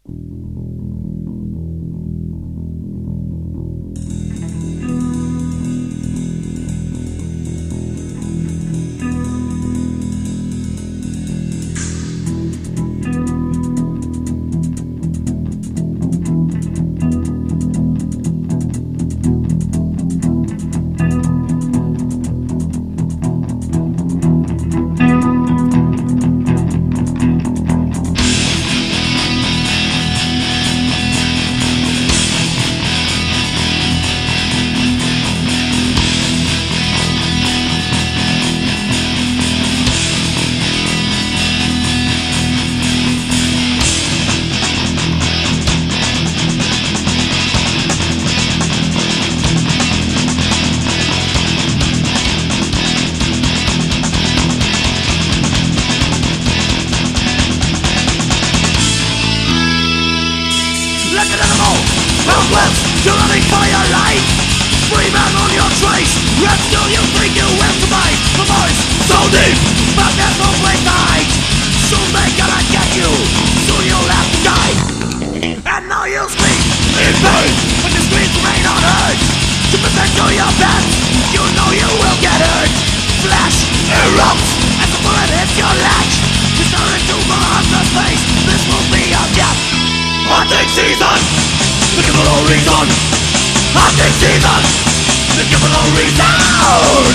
You're running for your life. Free man on your trace. And still you think you will survive. The voice so deep, but there's no place to hide. Soon they gonna get you. Soon you'll have to die. And now you scream in pain, but the screams remain unheard. To protect all your best, you know you will get hurt. Flash erupts as the bullet hits your leg. You stare into the hunter's face. This will be your death. Hunting season. Looking for no reason. Hunting season. Looking for no reason.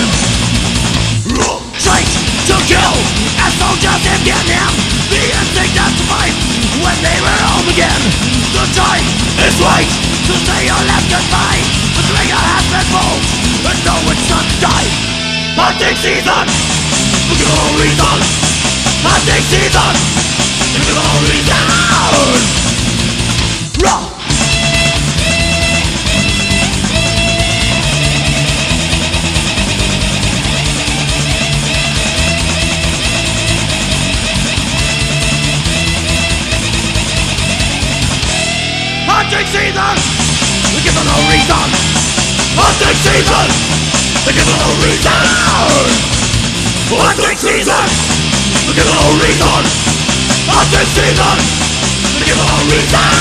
Trained to kill as soldiers in Vietnam. The instinct to survive when they were home again. The time is right to say your last goodbye. The trigger has been pulled and no it's not to die. Hunting season. Looking for no reason. Hunting season. Looking for no reason. Raw. Hunting season! Looking for no reason! Hunting season! Looking for no reason! Hunting season! Looking for no reason! Hunting season! Looking for no reason!